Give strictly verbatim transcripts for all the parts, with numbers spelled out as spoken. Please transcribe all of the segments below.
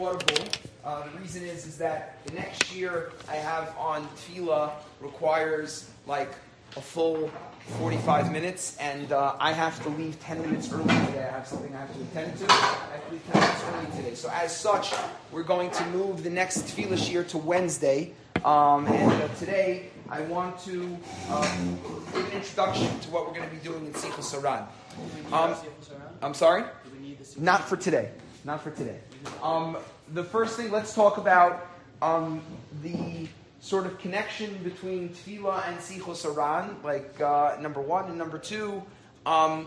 audible. Uh, the reason is is that the next year I have on tefillah requires like a full forty-five minutes, and uh, I have to leave ten minutes early today. I have something I have to attend to. I have to leave ten minutes early today. So as such, we're going to move the next tefillah shiur to Wednesday. Um, and uh, today I want to um, give an introduction to what we're going to be doing in Sichos Haran. Um, I'm sorry? Not for today. Not for today. Um, the first thing, let's talk about um, the sort of connection between Tefillah and Sichos Haran, like uh, number one, and number two, um,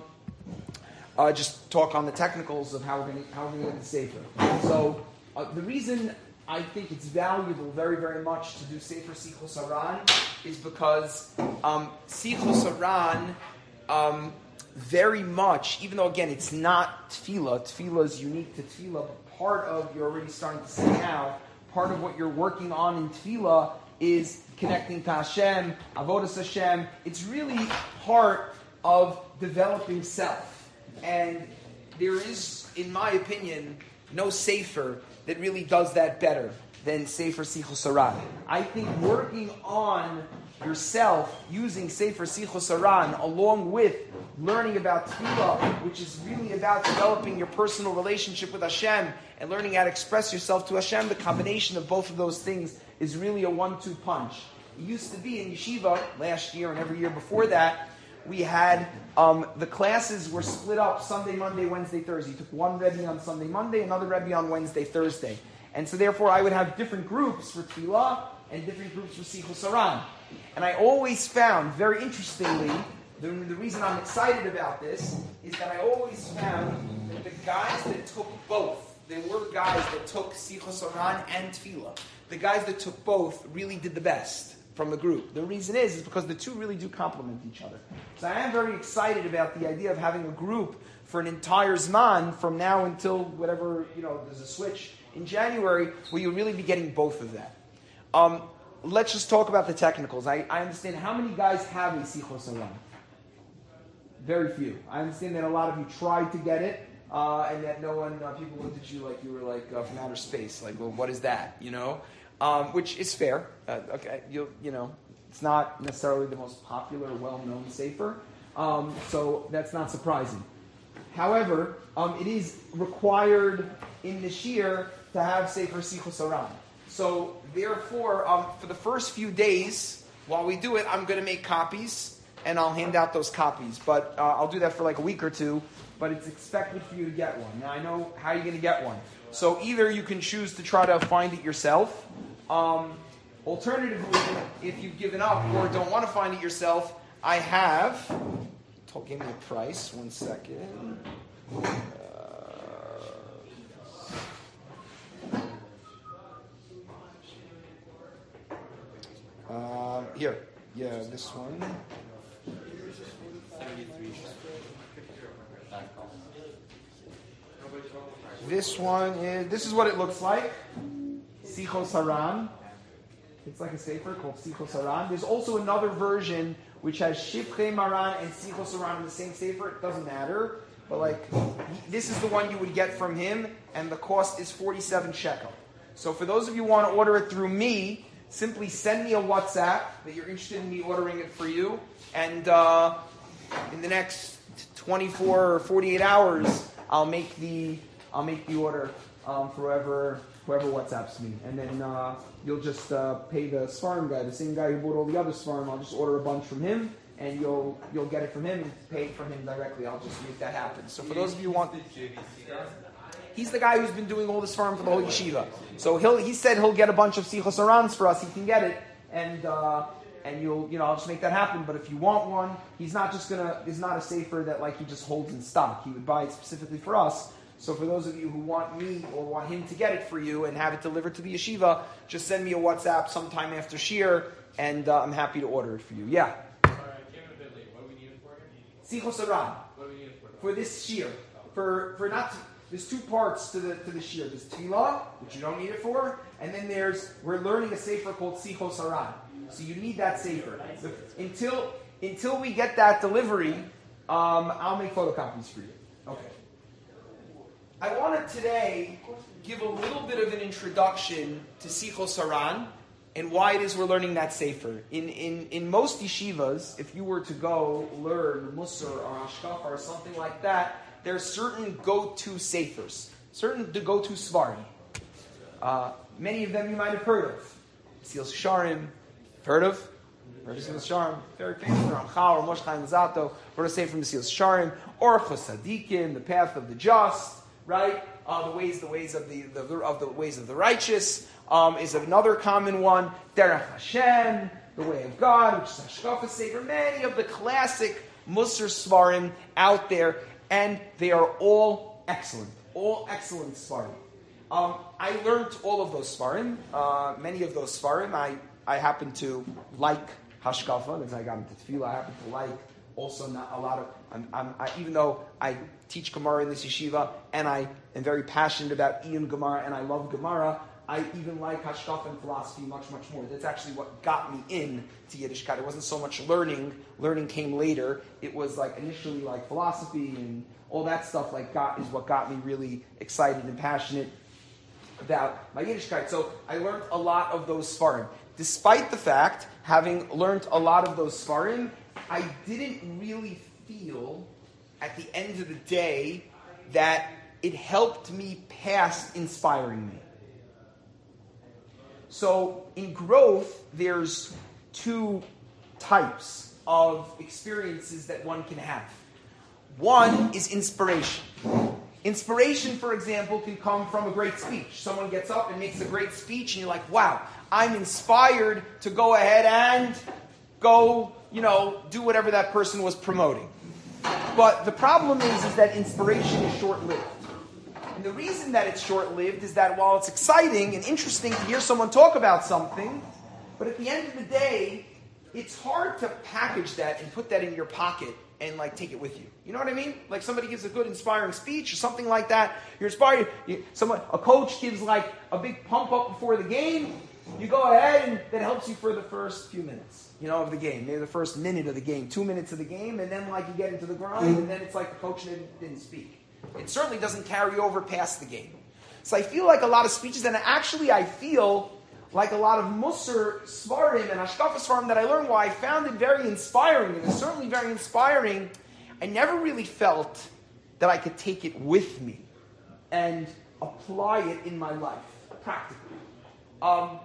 uh, just talk on the technicals of how we're going to how we're going to get the Sefer. So uh, the reason I think it's valuable very, very much to do Sefer Sichos Haran is because um, Sichos Haran um, very much, even though again it's not Tefillah, Tefillah is unique to Tefillah, but part of, you're already starting to see now, part of what you're working on in Tefillah is connecting to Hashem, Avodas Hashem. It's really part of developing self. And there is, in my opinion, no Sefer that really does that better than Sefer Sichos Haran. I think working on yourself using Sefer Sichos Haran along with learning about Tefillah, which is really about developing your personal relationship with Hashem and learning how to express yourself to Hashem, the combination of both of those things is really a one two punch. It used to be in yeshiva last year and every year before that, we had, um, the classes were split up Sunday, Monday, Wednesday, Thursday. You took one Rebbe on Sunday, Monday, another Rebbe on Wednesday, Thursday. And so therefore I would have different groups for Tefillah and different groups for Sichos Haran. And I always found, very interestingly, the, the reason I'm excited about this is that I always found that the guys that took both, there were guys that took Sichos Haran and Tefillah. The guys that took both really did the best from the group. The reason is, is because the two really do complement each other. So I am very excited about the idea of having a group for an entire Zman from now until whatever, you know, there's a switch in January where you'll really be getting both of that. Um, let's just talk about the technicals. I, I understand how many guys have a Sichos Haran? Very few. I understand that a lot of you tried to get it, uh, and that no one, uh, people looked at you like you were like uh, from outer space. Like, well, what is that? You know? Um, which is fair. Uh, okay, you you know, it's not necessarily the most popular, well-known Sefer, um, so that's not surprising. However, um, it is required in the shiur to have Sefer Sichos Haran. So therefore, um, for the first few days while we do it, I'm going to make copies and I'll hand out those copies. But uh, I'll do that for like a week or two. But it's expected for you to get one. Now I know how you're going to get one. So either you can choose to try to find it yourself. Um, alternatively, if you've given up or don't want to find it yourself, I have. Told, give me a price. One second. Uh, uh, here, yeah, this one. This one is. This is what it looks like. Sichos Haran. It's like a sefer called Sichos Haran. There's also another version which has Shifchei Maran and Sichos Haran in the same sefer. It doesn't matter, but like this is the one you would get from him, and the cost is forty-seven shekel. So for those of you who want to order it through me, simply send me a WhatsApp that you're interested in me ordering it for you, and uh, in the next twenty-four or forty-eight hours, I'll make the I'll make the order um, for whoever. Whoever WhatsApps me, and then uh, you'll just uh, pay the Sfarim guy, the same guy who bought all the other Sfarim. I'll just order a bunch from him, and you'll you'll get it from him and pay it from him directly. I'll just make that happen. So for those of you who want, he's the guy who's been doing all the Sfarim for the whole yeshiva. So he'll he said he'll get a bunch of Sichos Harans for us. He can get it, and uh, and you'll you know I'll just make that happen. But if you want one, he's not just gonna. He's not a sefer that like he just holds in stock. He would buy it specifically for us. So for those of you who want me or want him to get it for you and have it delivered to the yeshiva, just send me a WhatsApp sometime after shiur, and uh, I'm happy to order it for you. Yeah? Sorry, I came in a bit late. What do we need it for? Sichos Haran. What do we need it for? For this shiur. For for not, there's two parts to the to the shiur. There's Tefillah, which you don't need it for, and then there's, we're learning a sefer called Sichos Haran. So you need that sefer. So until, until we get that delivery, um, I'll make photocopies for you. Okay. I want to today give a little bit of an introduction to Sichos Haran and why it is we're learning that sefer. In, in, in most yeshivas, if you were to go learn Musar or Hashkafa or something like that, there are certain go-to sefers, certain to go-to svarim. Uh, many of them you might have heard of. Mesilas Yesharim, heard of? Heard of Mesilas Yesharim? Very famous. Ramchal or Moshe Chaim Luzzatto wrote a sefer from Mesilas Yesharim. Orchos Tzadikim, the path of the just, right? Uh, the ways, the ways of the, the of the ways of the righteous um, is another common one. Derech Hashem, the way of God, which is Hashkafa sefer. Many of the classic Musar svarim out there, and they are all excellent, all excellent svarim. Um, I learned all of those svarim. Uh, many of those svarim, I, I happen to like Hashkafa. As I got into Tefillah, I happen to like also not a lot of. I'm, I'm, I, even though I teach Gemara in this yeshiva, and I am very passionate about Iyun Gemara, and I love Gemara, I even like Hashkafa and philosophy much, much more. That's actually what got me in to Yiddishkeit. It wasn't so much learning. Learning came later. It was like initially like philosophy and all that stuff. Like got is what got me really excited and passionate about my Yiddishkeit. So I learned a lot of those svarim. Despite the fact, having learned a lot of those svarim, I didn't really feel at the end of the day that it helped me past inspiring me. So in growth, there's two types of experiences that one can have. One is inspiration. Inspiration, for example, can come from a great speech. Someone gets up and makes a great speech, and you're like, wow, I'm inspired to go ahead and go, you know, do whatever that person was promoting. But the problem is, is that inspiration is short-lived. And the reason that it's short-lived is that while it's exciting and interesting to hear someone talk about something, but at the end of the day, it's hard to package that and put that in your pocket and like take it with you. You know what I mean? Like somebody gives a good inspiring speech or something like that. You're inspired. You, someone, a coach gives like a big pump up before the game. You go ahead and that helps you for the first few minutes, you know, of the game. Maybe the first minute of the game, two minutes of the game, and then like you get into the grind, and then it's like the coach didn't, didn't speak. It certainly doesn't carry over past the game. So I feel like a lot of speeches, and actually I feel like a lot of Musar Svarim and Hashkafa Svarim that I learned, while I found it very inspiring, and it's certainly very inspiring, I never really felt that I could take it with me and apply it in my life, practically. Um,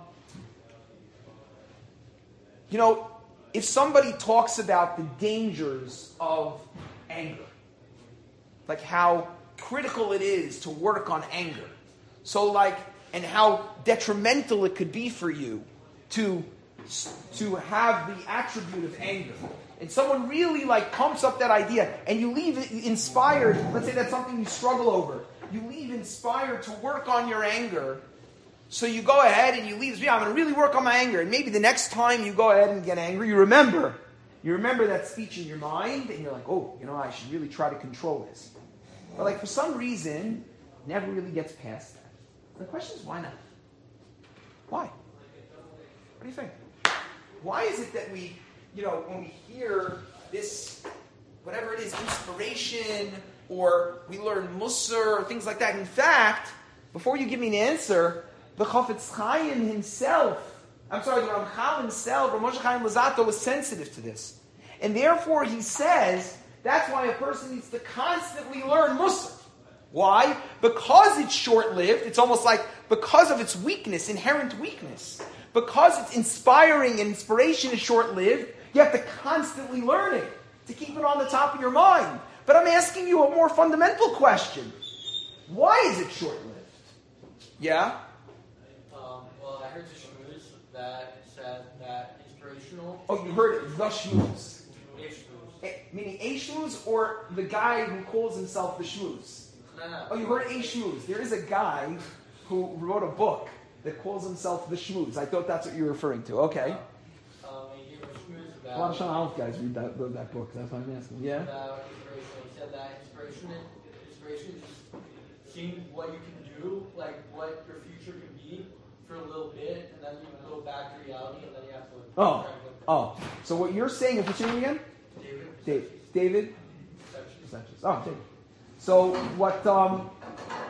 you know, if somebody talks about the dangers of anger, like how critical it is to work on anger, so like, and how detrimental it could be for you to, to have the attribute of anger. And someone really like pumps up that idea, and you leave inspired. Let's say that's something you struggle over. You leave inspired to work on your anger. So you go ahead and you leave, yeah, I'm going to really work on my anger. And maybe the next time you go ahead and get angry, you remember. You remember that speech in your mind, and you're like, oh, you know, I should really try to control this. But like for some reason, never really gets past that. The question is, why not? Why? What do you think? Why is it that we, you know, when we hear this, whatever it is, inspiration, or we learn Musar, or things like that. In fact, before you give me an answer, the Chafetz Chaim himself, I'm sorry, the Ramchal himself, Rav Moshe Chaim Luzzatto, was sensitive to this. And therefore he says, that's why a person needs to constantly learn Musar. Why? Because it's short-lived, it's almost like because of its weakness, inherent weakness. Because it's inspiring and inspiration is short-lived, you have to constantly learn it to keep it on the top of your mind. But I'm asking you a more fundamental question. Why is it short-lived? Yeah? Um, well, I heard the shmooze that said that inspirational... Oh, you heard it, the shmooze. A shmooze. A, meaning a shmooze or the guy who calls himself the shmooze? No, no. Oh, you heard a shmooze. There is a guy who wrote a book that calls himself the shmooze. I thought that's what you were referring to. Okay. Um, he gave a shmooze A lot of about... Shana Aleph guys read that, read that book. That's why I'm asking. Yeah? About inspiration. He said that inspiration, inspiration is just seeing what you can do, like what your future can be for a little bit, and then you go back to reality, and then you have to... Oh. Oh. So what you're saying is, what's your name again? David. Dave. David? Perception. Oh, David. So what um,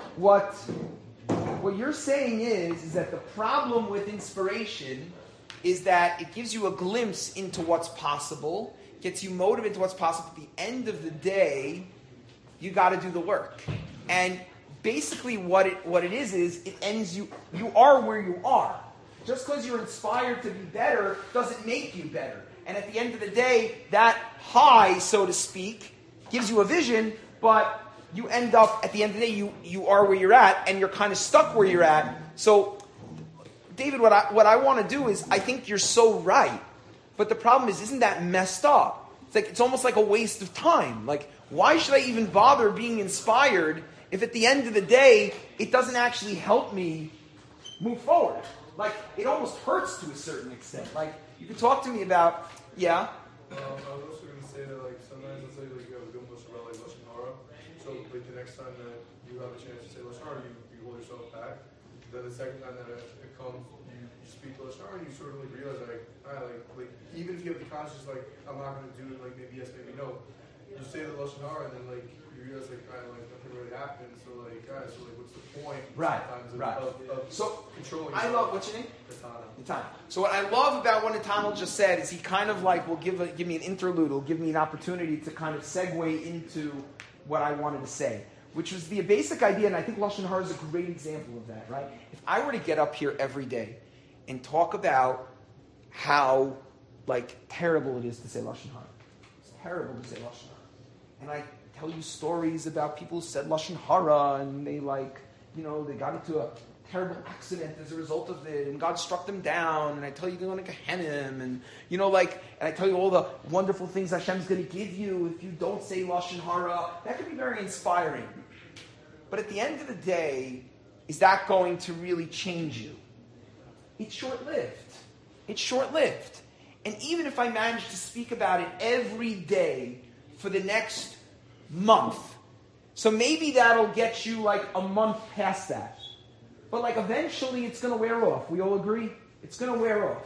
what what you're saying is, is that the problem with inspiration is that it gives you a glimpse into what's possible, gets you motivated to what's possible. At the end of the day, you got to do the work. And basically what it what it is is it ends you you are where you are. Just because you're inspired to be better doesn't make you better. And at the end of the day, that high, so to speak, gives you a vision, but you end up, at the end of the day, you, you are where you're at, and you're kind of stuck where you're at. So, David, what I what I want to do is, I think you're so right. But the problem is, isn't that messed up? It's like it's almost like a waste of time. Like, why should I even bother being inspired if at the end of the day, it doesn't actually help me move forward? Like, it almost hurts to a certain extent. Like, you could talk to me about, yeah? Um, I was also going to say that, like, sometimes, let's say, like, you have a good mush about, like, Lashon Hara. So, like, the next time that you have a chance to say Lashon Hara, you, you hold yourself back. Then the second time that it, it comes, you, you speak Lashon Hara, and you sort of, like, realize, like, I, like, like, even if you have the conscious, like, I'm not going to do it, like, maybe yes, maybe no. You say the Lashon Hara, and then, like, you realize, like, I, like, nothing really happened. So, like, guys, so, like, what's the point? Right, sometimes right. Of, of, of So, controlling I yourself? love, what's your name? Katana. Time. So what I love about what Nathaniel just said is he kind of like will give a, give me an interlude, will give me an opportunity to kind of segue into what I wanted to say, which was the basic idea, and I think Lashon Hara is a great example of that, right? If I were to get up here every day and talk about how like terrible it is to say Lashon Hara, it's terrible to say Lashon Hara, and I tell you stories about people who said Lashon Hara and they like, you know, they got into a terrible accident as a result of it, and God struck them down, and I tell you they're going to Gehenna, and you know, like, and I tell you all the wonderful things Hashem's going to give you if you don't say Lashon Hara. That could be very inspiring. But at the end of the day, is that going to really change you? It's short-lived. It's short-lived. And even if I manage to speak about it every day for the next month, so maybe that'll get you like a month past that. But like eventually it's going to wear off. We all agree? It's going to wear off.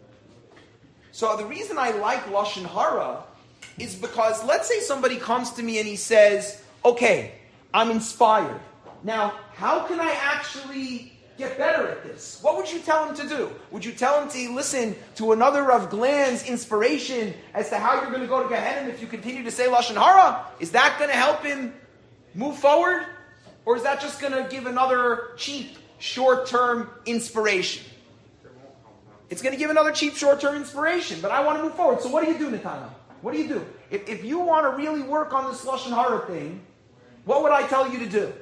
So the reason I like Lashon Hara is because let's say somebody comes to me and he says, okay, I'm inspired. Now, how can I actually get better at this? What would you tell him to do? Would you tell him to listen to another Rav Glan's inspiration as to how you're going to go to Gehenna if you continue to say Lashon Hara? Is that going to help him move forward? Or is that just going to give another cheap short-term inspiration? It's going to give another cheap short-term inspiration, but I want to move forward. So what do you do, Nathaniel? What do you do? If, if you want to really work on this Lashon Hara thing, what would I tell you to do?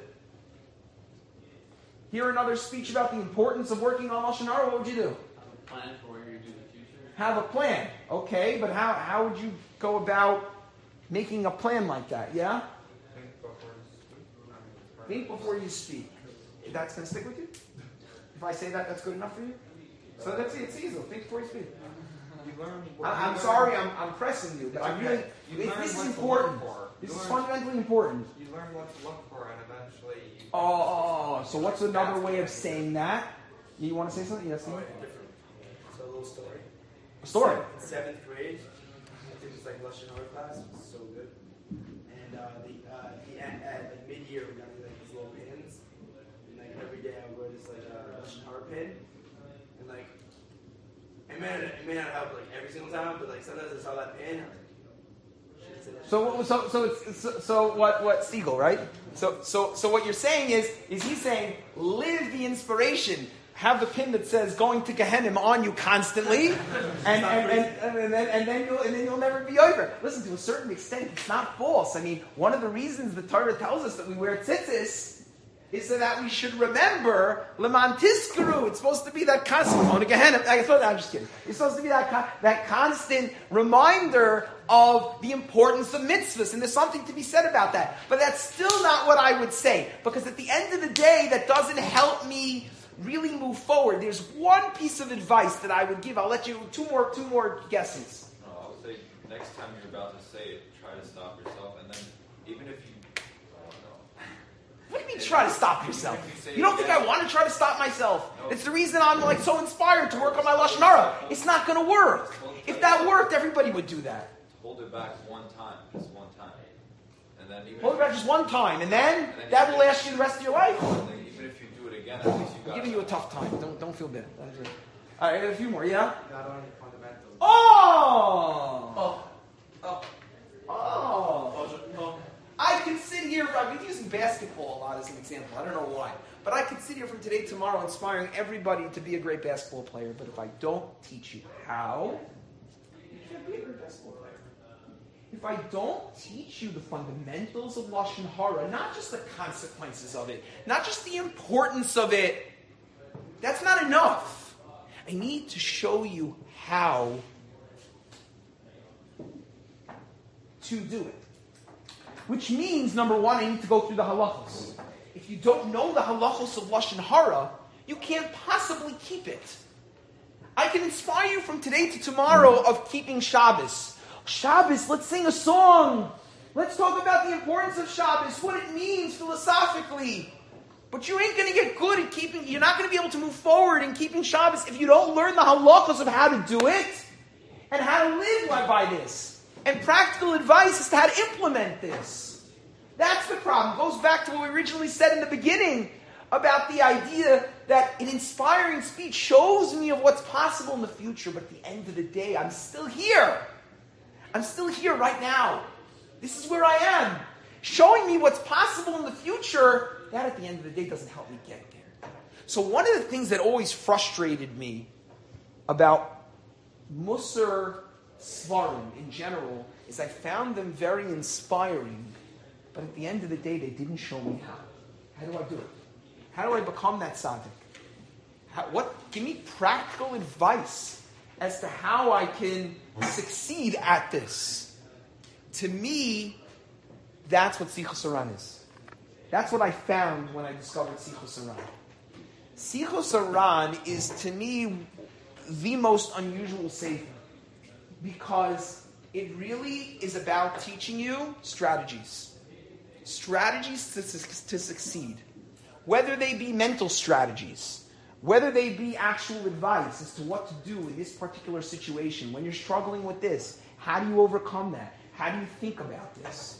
Hear another speech about the importance of working on Lashon Hara, what would you do? Have a plan for where you're going to do in the future. Have a plan. Okay, but how, how would you go about making a plan like that, yeah? Think before you speak. That's going to stick with you? If I say that, that's good enough for you? So that's it. It's easy. Think before you speak. You learn. I, I'm sorry, I'm, I'm pressing you, but I really, You this, learn this is what to important. look for. This You is learn- fundamentally important. You learn what to look for, and eventually. You Oh, oh, oh, so what's another way of saying that? You want to say something? Yes, Steve? It's a little story. A story. In seventh grade, I think it was like Lashon Hara class. It was so good. And uh, the uh, the at, at like mid year we got like these little pins, and like every day I would wear this like uh, Lashon Hara pin, and like it may not, it may not help like every single time, but like sometimes I saw that pin. I was like, shit, it's a Lashon So, Hara. so, so, it's, so, so what, what, Siegel, right? So, so, so what you're saying is, is he's saying, live the inspiration. Have the pin that says "going to Gehenna" on you constantly, and and, and, and, and then and then you'll and then you'll never be over. Listen, to a certain extent, it's not false. I mean, one of the reasons the Torah tells us that we wear tzitzis is so that we should remember Leman Tiskuru. It's supposed to be that constant going to Gehenna. I thought I'm just kidding. It's supposed to be that con- that constant reminder of the importance of mitzvahs, and there's something to be said about that. But that's still not what I would say, because at the end of the day, that doesn't help me really move forward. There's one piece of advice that I would give. I'll let you two more two more guesses. No, I would say next time you're about to say it, try to stop yourself, and then even if you, I don't know. What do you mean try to stop yourself? Even if you say You don't it think I again- want to try to stop myself? No. It's the reason I'm like so inspired to work on my Lashon Hara. It's not going to work. If that worked, everybody would do that. Hold it back one time, just one time, and then even Holy if, Bracha just one time, and then And then that you- will last you the rest of your life. and then even if you do it again, at least you I'm got giving it. you a tough time. Don't don't feel bad. That is it. All right, a few more. Yeah. Not only fundamentals. Oh. Oh, oh, Oh. oh, oh. I could sit here. I've been using basketball a lot as an example. I don't know why, but I could sit here from today to tomorrow, inspiring everybody to be a great basketball player. But if I don't teach you how, you can't be a great basketball player. If I don't teach you the fundamentals of Lashon Hara, not just the consequences of it, not just the importance of it, that's not enough. I need to show you how to do it. Which means, number one, I need to go through the halachos. If you don't know the halachos of Lashon Hara, you can't possibly keep it. I can inspire you from today to tomorrow of keeping Shabbos. Shabbos, let's sing a song. Let's talk about the importance of Shabbos, what it means philosophically. But you ain't going to get good at keeping, you're not going to be able to move forward in keeping Shabbos if you don't learn the halachos of how to do it and how to live by this. And practical advice is to how to implement this. That's the problem. It goes back to what we originally said in the beginning about the idea that an inspiring speech shows me of what's possible in the future, but at the end of the day, I'm still here. I'm still here right now. This is where I am. Showing me what's possible in the future, that at the end of the day doesn't help me get there. So one of the things that always frustrated me about Musar Svarim in general is I found them very inspiring, but at the end of the day, they didn't show me how. How do I do it? How do I become that tzaddik? How, what? Give me practical advice as to how I can succeed at this. To me, that's what Sichos Haran is. That's what I found when I discovered Sichos Haran. Sichos Haran is, to me, the most unusual sefer, because it really is about teaching you strategies. Strategies to, to succeed. Whether they be mental strategies, whether they be actual advice as to what to do in this particular situation. When you're struggling with this, how do you overcome that? How do you think about this?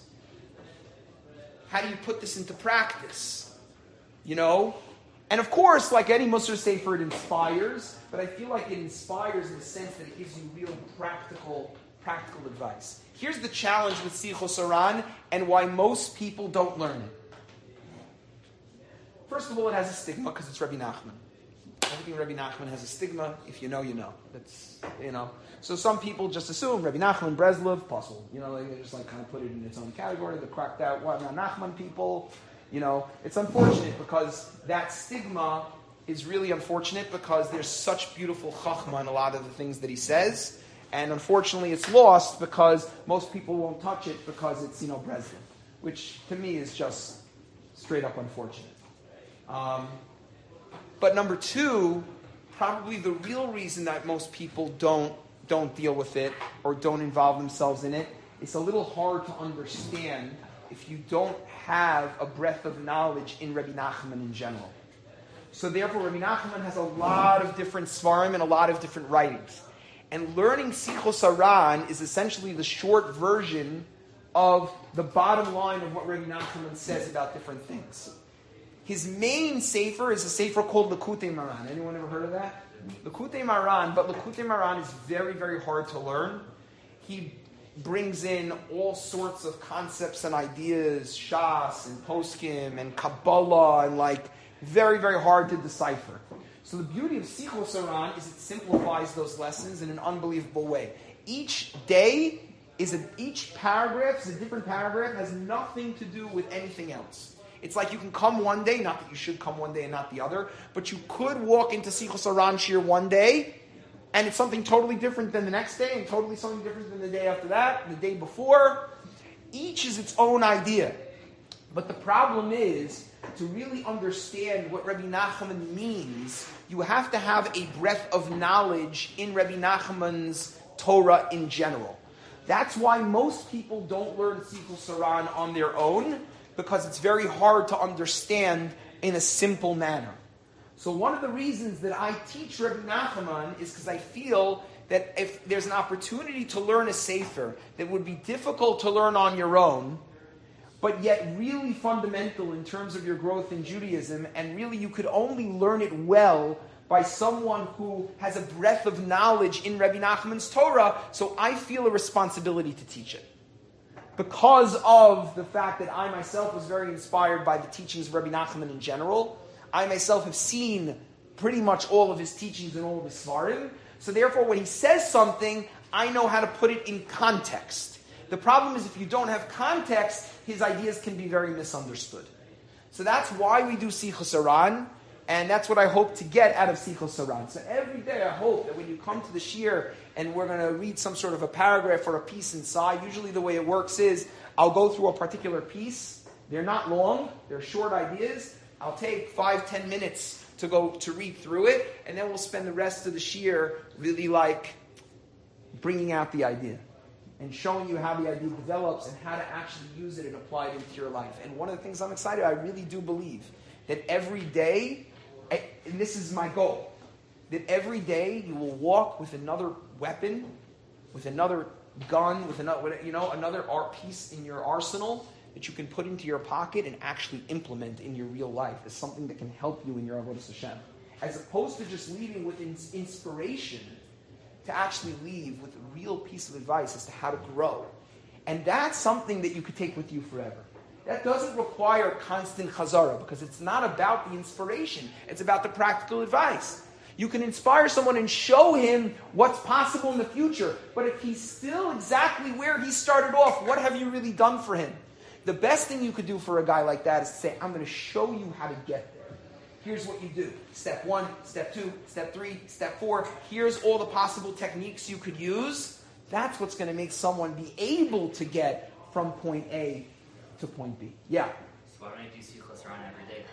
How do you put this into practice? You know? And of course, like any Musar Sefer, it inspires, but I feel like it inspires in the sense that it gives you real practical, practical advice. Here's the challenge with Sichos Haran and why most people don't learn it. First of all, it has a stigma because it's Rabbi Nachman. Everything Rabbi Nachman has a stigma. If you know, you know. That's, you know. So some people just assume Rabbi Nachman, Breslov, puzzle. You know, they just like kind of put it in its own category. They're cracked out. What well, not Nachman people? You know, it's unfortunate because that stigma is really unfortunate because there's such beautiful chachma in a lot of the things that he says. And unfortunately, it's lost because most people won't touch it because it's, you know, Breslov, which to me is just straight up unfortunate. Um, but number two, probably the real reason that most people don't don't deal with it or don't involve themselves in it, it's a little hard to understand if you don't have a breadth of knowledge in Rabbi Nachman in general. So therefore, Rabbi Nachman has a lot of different svarim and a lot of different writings. And learning Sichos Haran is essentially the short version of the bottom line of what Rabbi Nachman says about different things. His main sefer is a sefer called Likutei Moharan. Anyone ever heard of that? Likutei Moharan, but Likutei Moharan is very, very hard to learn. He brings in all sorts of concepts and ideas, Shas and Poskim and Kabbalah, and like very, very hard to decipher. So the beauty of Sichos Haran is it simplifies those lessons in an unbelievable way. Each day is a, each paragraph is a different paragraph, has nothing to do with anything else. It's like you can come one day, not that you should come one day and not the other, but you could walk into Sichos Haran Shir one day, and it's something totally different than the next day, and totally something different than the day after that, the day before. Each is its own idea. But the problem is, to really understand what Rabbi Nachman means, you have to have a breadth of knowledge in Rabbi Nachman's Torah in general. That's why most people don't learn Sichos Haran on their own, because it's very hard to understand in a simple manner. So one of the reasons that I teach Rabbi Nachman is because I feel that if there's an opportunity to learn a sefer that would be difficult to learn on your own, but yet really fundamental in terms of your growth in Judaism, and really you could only learn it well by someone who has a breadth of knowledge in Rabbi Nachman's Torah, so I feel a responsibility to teach it. Because of the fact that I myself was very inspired by the teachings of Rabbi Nachman in general, I myself have seen pretty much all of his teachings and all of his svarim, so therefore when he says something, I know how to put it in context. The problem is if you don't have context, his ideas can be very misunderstood. So that's why we do Sichos Aran, and that's what I hope to get out of Sichos Aran. So every day I hope that when you come to the shiur and we're going to read some sort of a paragraph or a piece inside, usually the way it works is I'll go through a particular piece. They're not long, they're short ideas. I'll take five, ten minutes to go to read through it, and then we'll spend the rest of the shiur really like bringing out the idea and showing you how the idea develops and how to actually use it and apply it into your life. And one of the things I'm excited, I really do believe that every day, and this is my goal, that every day you will walk with another weapon, with another gun, with another, you know, another art piece in your arsenal that you can put into your pocket and actually implement in your real life as something that can help you in your avodas Hashem. As opposed to just leaving with ins- inspiration, to actually leave with a real piece of advice as to how to grow. And that's something that you could take with you forever. That doesn't require constant chazara, because it's not about the inspiration. It's about the practical advice. You can inspire someone and show him what's possible in the future, but if he's still exactly where he started off, what have you really done for him? The best thing you could do for a guy like that is to say, I'm going to show you how to get there. Here's what you do. Step one, step two, step three, step four. Here's all the possible techniques you could use. That's what's going to make someone be able to get from point A to point B. Yeah? So why don't you do Sichos Aran every day?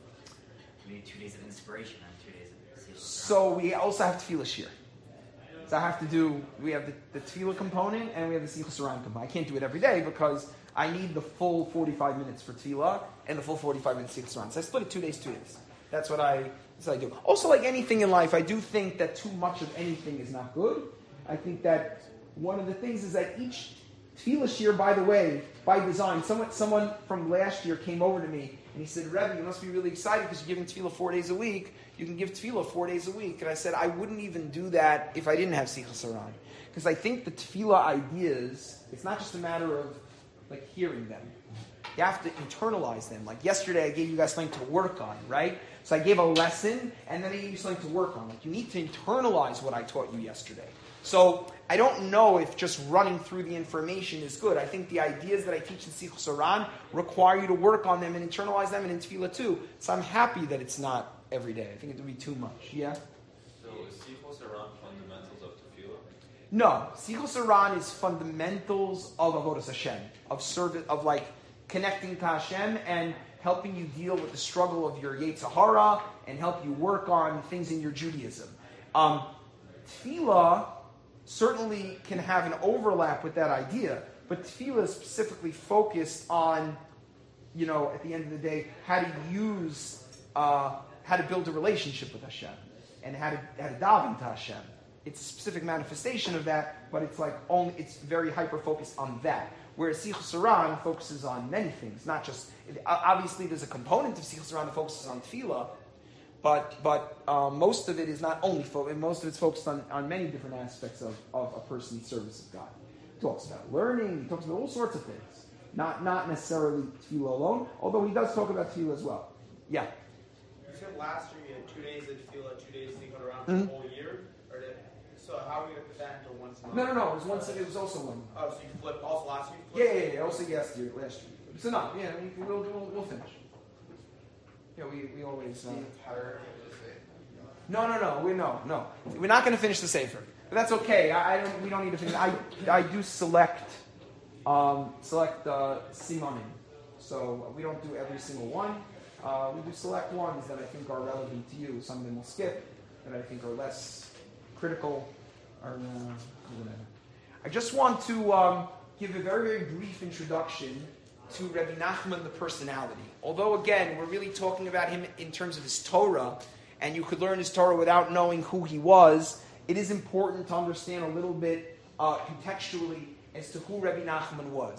We need two days of inspiration and two days of Sichos Aran. So we also have tefillah shiur. So I have to do, we have the, the tefillah component and we have the Sichos Aran component. I can't do it every day because I need the full forty-five minutes for tefillah and the full forty-five minutes Sichos Aran. So I split it two days, two days. That's what I, that's what I do. Also, like anything in life, I do think that too much of anything is not good. I think that one of the things is that each tefillah shiur, by the way, by design, someone, someone from last year came over to me and he said, Rebbe, you must be really excited because you're giving tefillah four days a week. You can give tefillah four days a week. And I said, I wouldn't even do that if I didn't have Sichos Aran. Because I think the tefillah ideas, it's not just a matter of like hearing them. You have to internalize them. Like yesterday I gave you guys something to work on, right? So I gave a lesson and then I gave you something to work on. Like you need to internalize what I taught you yesterday. So I don't know if just running through the information is good. I think the ideas that I teach in Sichos Aran require you to work on them and internalize them, and in tefillah too. So I'm happy that it's not every day. I think it would be too much. Yeah? So is Sichos Aran fundamentals of tefillah? No. Sichos Aran is fundamentals of avodas Hashem, of service, of like connecting to Hashem and helping you deal with the struggle of your Yetzer Hara and help you work on things in your Judaism. Um, tefillah certainly can have an overlap with that idea, but tefillah is specifically focused on, you know, at the end of the day, how to use, uh, how to build a relationship with Hashem and how to how to daven to Hashem. It's a specific manifestation of that, but it's like only it's very hyper focused on that. Whereas Sichos Aran focuses on many things, not just obviously there's a component of Sichos Aran that focuses on tefillah. But but uh, most of it is not only fo- most of it's focused on, on many different aspects of, of a person's service of God. He talks about learning. He talks about all sorts of things. Not not necessarily tefillah alone, although he does talk about tefillah as well. Yeah. You said last year you had two days of tefillah, two days Sichos Aran for Mm-hmm. the whole year. Or did, so how are we going to put that into once a month? No no no. It was once. It was also one. Oh, so you flipped also last year? You Yeah flipped? yeah yeah. Also last year last year. So no yeah we, we'll, we'll we'll finish. Yeah we we always. Uh, No, no, no, we no, no. We're not going to finish the Sefer, but that's okay. I, I don't. We don't need to finish. I, I do select, um, select uh, simanim. So we don't do every single one. Uh, we do select ones that I think are relevant to you. Some of them we'll skip, that I think are less critical, or uh, whatever. I just want to um, give a very, very brief introduction to Rabbi Nachman, the personality. Although, again, we're really talking about him in terms of his Torah, and you could learn his Torah without knowing who he was, it is important to understand a little bit uh, contextually as to who Rabbi Nachman was.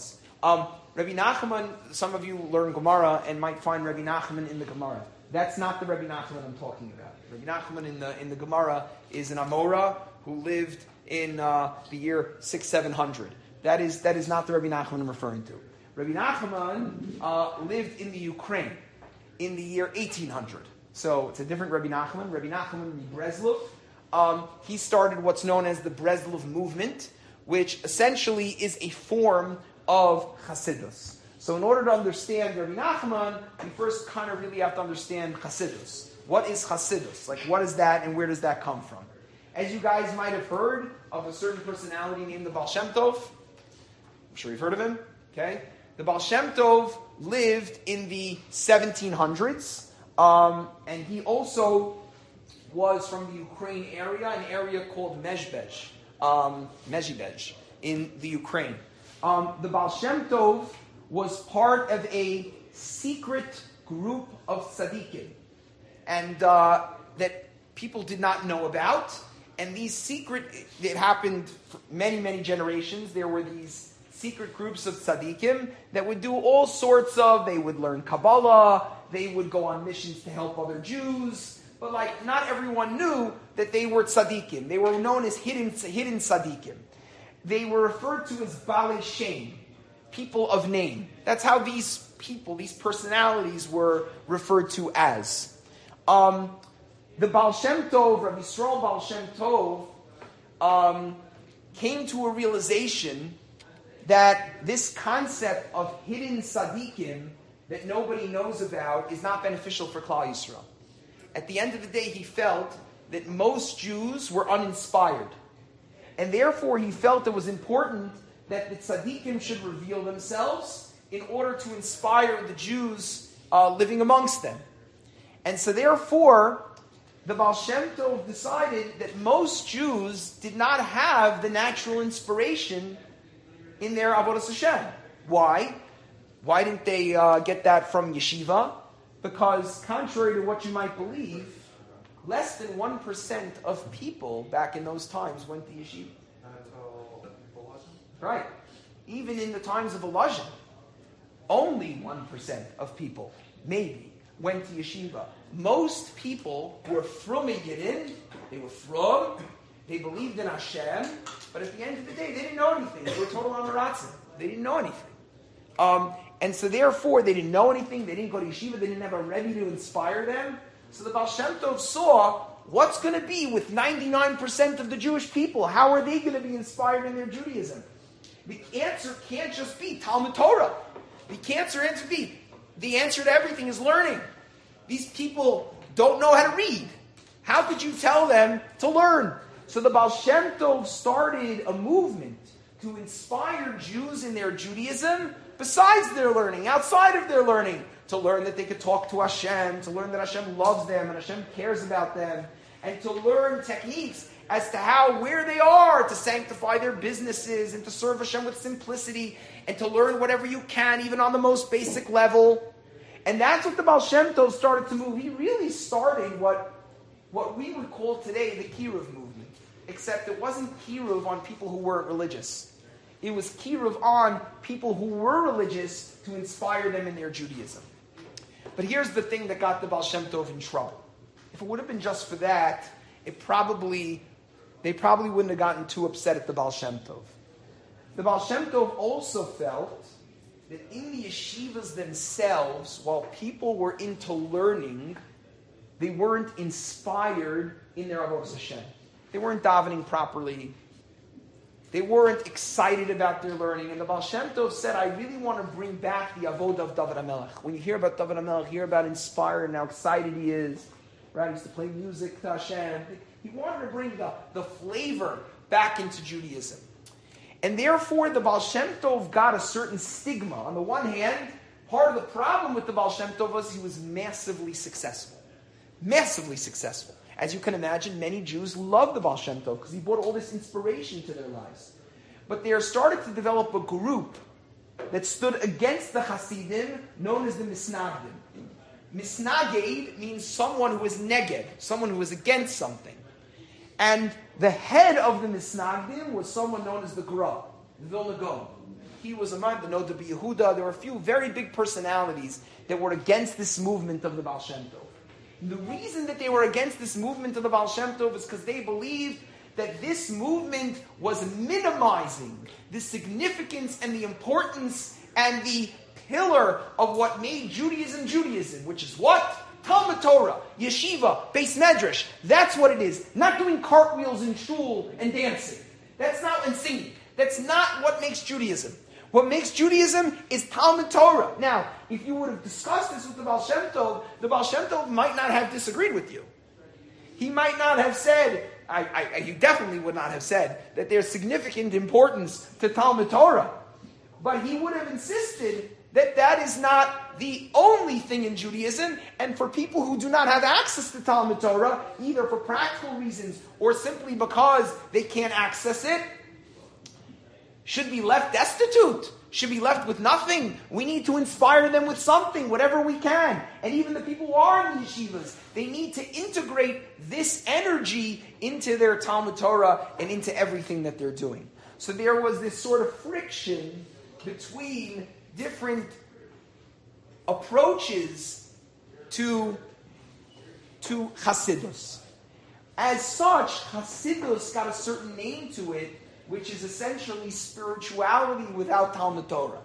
Um, Rabbi Nachman, some of you learn Gemara and might find Rabbi Nachman in the Gemara. That's not the Rabbi Nachman I'm talking about. Rabbi Nachman in the in the Gemara is an Amora who lived in uh, the year six seven hundred. That is that is not the Rabbi Nachman I'm referring to. Rabbi Nachman uh, lived in the Ukraine in the year eighteen hundred. So it's a different Rabbi Nachman. Rabbi Nachman in Breslov. Um, he started what's known as the Breslov movement, which essentially is a form of Hasidus. So in order to understand Rabbi Nachman, we first kind of really have to understand Hasidus. What is Hasidus? Like, what is that and where does that come from? As you guys might have heard of a certain personality named the Baal Shem Tov. I'm sure you've heard of him. Okay? The Baal Shem Tov lived in the seventeen hundreds, um, and he also was from the Ukraine area, an area called Mezhbej, um, Mezhibej, in the Ukraine. Um, the Baal Shem Tov was part of a secret group of tzaddikim, and uh, that people did not know about. And these secret, it happened for many, many generations. There were these secret groups of tzaddikim that would do all sorts of, they would learn Kabbalah, they would go on missions to help other Jews, but like not everyone knew that they were tzaddikim. They were known as hidden, hidden tzaddikim. They were referred to as Balei Shem, people of name. That's how these people, these personalities were referred to as. Um, the Baal Shem Tov, Rabbi Yisrael Baal Shem Tov, um, came to a realization that this concept of hidden tzaddikim that nobody knows about is not beneficial for Klal Yisrael. At the end of the day, he felt that most Jews were uninspired. And therefore, he felt it was important that the tzaddikim should reveal themselves in order to inspire the Jews uh, living amongst them. And so therefore, the Baal Shem Tov decided that most Jews did not have the natural inspiration in their Avodas Hashem. Why? Why didn't they uh, get that from yeshiva? Because contrary to what you might believe, less than one percent of people back in those times went to yeshiva. Right. Even in the times of Elijah, only one percent of people, maybe, went to yeshiva. Most people were from a Yidden, they were from, they believed in Hashem, but at the end of the day, they didn't know anything. They were total Amaratzim. They didn't know anything. Um, and so therefore, they didn't know anything, they didn't go to yeshiva, they didn't have a Rebbe to inspire them. So the Baal Shem Tov saw, what's going to be with ninety-nine percent of the Jewish people? How are they going to be inspired in their Judaism? The answer can't just be Talmud Torah. The answer can't be, the answer to everything is learning. These people don't know how to read. How could you tell them to learn? So the Baal Shem Tov started a movement to inspire Jews in their Judaism besides their learning, outside of their learning, to learn that they could talk to Hashem, to learn that Hashem loves them and Hashem cares about them, and to learn techniques as to how, where they are, to sanctify their businesses and to serve Hashem with simplicity, and to learn whatever you can, even on the most basic level. And that's what the Baal Shem Tov started to move. He really started what, what we would call today the Kiruv movement, except it wasn't Kiruv on people who weren't religious. It was Kiruv on people who were religious to inspire them in their Judaism. But here's the thing that got the Baal Shem Tov in trouble. If it would have been just for that, it probably, they probably wouldn't have gotten too upset at the Baal Shem Tov. The Baal Shem Tov also felt that in the yeshivas themselves, while people were into learning, they weren't inspired in their Avodas Hashem. They weren't davening properly. They weren't excited about their learning. And the Baal Shem Tov said, I really want to bring back the avodah of David HaMelech. When you hear about David HaMelech, hear about inspired and how excited he is. Right? He used to play music to Hashem. He wanted to bring the, the flavor back into Judaism. And therefore, the Baal Shem Tov got a certain stigma. On the one hand, part of the problem with the Baal Shem Tov was he was massively successful. Massively successful. As you can imagine, many Jews loved the Baal Shem Tov because he brought all this inspiration to their lives. But they started to develop a group that stood against the Hasidim, known as the Misnagdim. Misnaged means someone who is neged, someone who is against something. And the head of the Misnagdim was someone known as the Gra, the Vilna Gaon. He was a man, the Noda Yehuda. There were a few very big personalities that were against this movement of the Baal Shem Tov. The reason that they were against this movement of the Baal Shem Tov is because they believed that this movement was minimizing the significance and the importance and the pillar of what made Judaism Judaism, which is what? Talmud Torah, Yeshiva, Beis Medrash. That's what it is. Not doing cartwheels in shul and dancing. That's not, and singing. That's not what makes Judaism. What makes Judaism is Talmud Torah. Now, if you would have discussed this with the Baal Shem Tov, the Baal Shem Tov might not have disagreed with you. He might not have said, I, I, he definitely would not have said that there's significant importance to Talmud Torah. But he would have insisted that that is not the only thing in Judaism, and for people who do not have access to Talmud Torah, either for practical reasons or simply because they can't access it, should be left destitute, should be left with nothing. We need to inspire them with something, whatever we can. And even the people who are in the yeshivas, they need to integrate this energy into their Talmud Torah and into everything that they're doing. So there was this sort of friction between different approaches to, to Hasidus. As such, Hasidus got a certain name to it, which is essentially spirituality without Talmud Torah.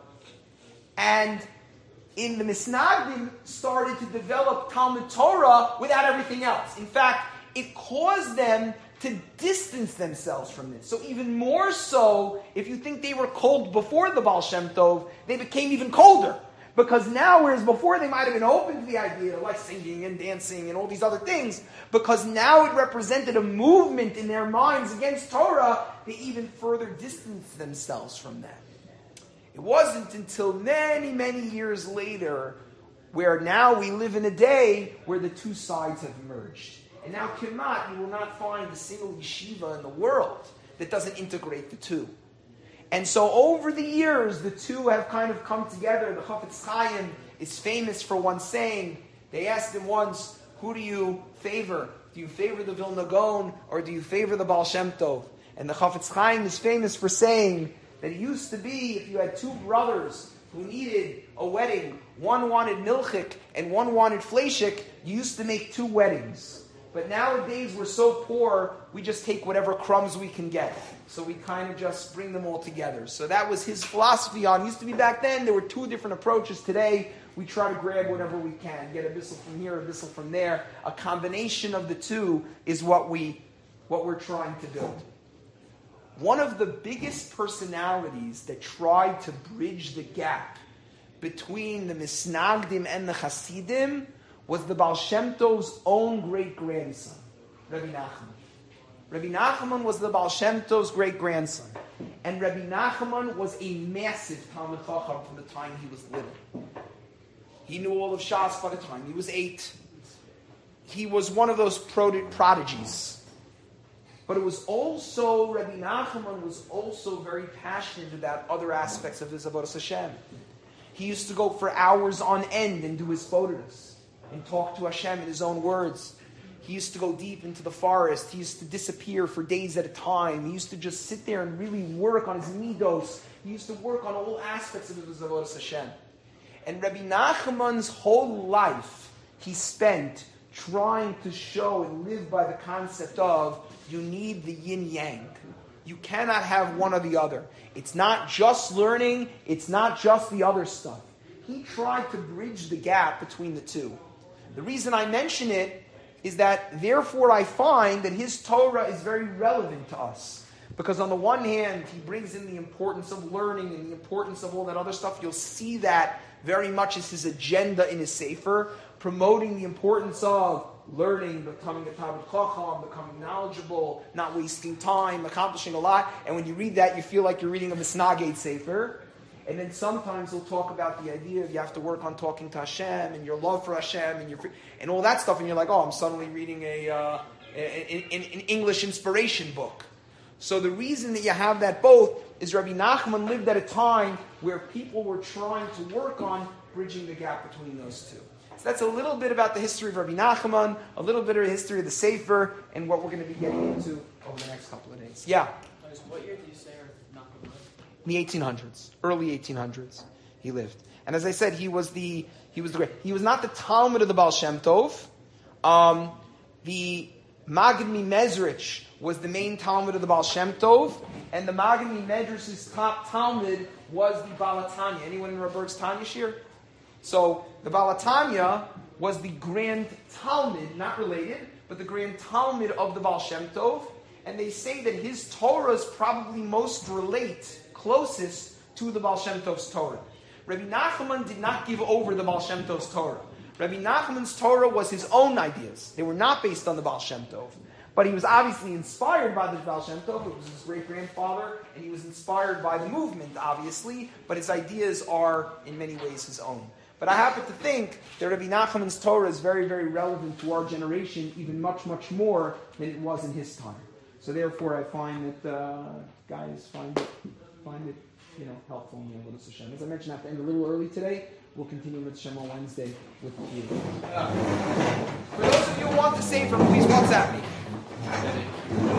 And in the Misnagdim started to develop Talmud Torah without everything else. In fact, it caused them to distance themselves from this. So even more so, if you think they were cold before the Baal Shem Tov, they became even colder. Because now, whereas before they might have been open to the idea, like singing and dancing and all these other things, because now it represented a movement in their minds against Torah, they even further distanced themselves from that. It wasn't until many, many years later, where now we live in a day where the two sides have merged. And now, Kimat, you will not find a single yeshiva in the world that doesn't integrate the two. And so over the years, the two have kind of come together. The Chafetz Chaim is famous for once saying, they asked him once, who do you favor? Do you favor the Vilna Gaon or do you favor the Baal Shem Tov? And the Chafetz Chaim is famous for saying that it used to be, if you had two brothers who needed a wedding, one wanted milchik and one wanted fleshik, you used to make two weddings. But nowadays we're so poor, we just take whatever crumbs we can get. So we kind of just bring them all together. So that was his philosophy on, it used to be back then, there were two different approaches. Today, we try to grab whatever we can. Get a bissel from here, a bissel from there. A combination of the two is what, we, what we're trying to do. One of the biggest personalities that tried to bridge the gap between the Misnagdim and the Hasidim was the Baal Shem Tov's own great-grandson, Rabbi Nachman. Rabbi Nachman was the Baal Shem Tov's great-grandson. And Rabbi Nachman was a massive Talmid Chacham from the time he was little. He knew all of Shas by the time he was eight. He was one of those prodigies. But it was also, Rabbi Nachman was also very passionate about other aspects of his Avodas Hashem. He used to go for hours on end and do his photos and talk to Hashem in his own words. He used to go deep into the forest. He used to disappear for days at a time. He used to just sit there and really work on his midos. He used to work on all aspects of his Avodas Hashem. And Rabbi Nachman's whole life he spent trying to show and live by the concept of you need the yin-yang. You cannot have one or the other. It's not just learning. It's not just the other stuff. He tried to bridge the gap between the two. The reason I mention it is that, therefore, I find that his Torah is very relevant to us. Because on the one hand, he brings in the importance of learning and the importance of all that other stuff. You'll see that very much as his agenda in his Sefer, promoting the importance of learning, becoming a Talmid Chacham, becoming knowledgeable, not wasting time, accomplishing a lot. And when you read that, you feel like you're reading a Misnagid Sefer. And then sometimes he'll talk about the idea of you have to work on talking to Hashem and your love for Hashem and your and all that stuff. And you're like, oh, I'm suddenly reading a uh, an, an, an English inspiration book. So the reason that you have that both is Rabbi Nachman lived at a time where people were trying to work on bridging the gap between those two. So that's a little bit about the history of Rabbi Nachman, a little bit of the history of the Sefer, and what we're going to be getting into over the next couple of days. Yeah? What year did you say Nachman in the eighteen hundreds, early eighteen hundreds. He lived, and as I said, he was the he was the great. He was not the Talmud of the Baal Shem Tov. Um, the Magid Mezrich was the main Talmud of the Baal Shem Tov, and the Magid Mezrich's top Talmud was the Baal Tanya. Anyone in Robert's Tanya shir? So the Baal Tanya was the grand Talmud, not related, but the grand Talmud of the Baal Shem Tov, and they say that his Torahs probably most relate, closest to the Baal Shem Tov's Torah. Rabbi Nachman did not give over the Baal Shem Tov's Torah. Rabbi Nachman's Torah was his own ideas. They were not based on the Baal Shem Tov. But he was obviously inspired by the Baal Shem Tov. It was his great-grandfather, and he was inspired by the movement, obviously, but his ideas are, in many ways, his own. But I happen to think that Rabbi Nachman's Torah is very, very relevant to our generation, even much, much more than it was in his time. So therefore, I find that uh, guys find it, find it, you know, helpful in the Avodas Hashem. As I mentioned, I have to end a little early today. We'll continue with Hashem on Wednesday with you. Uh, for those of you who want the Sefer, please WhatsApp me.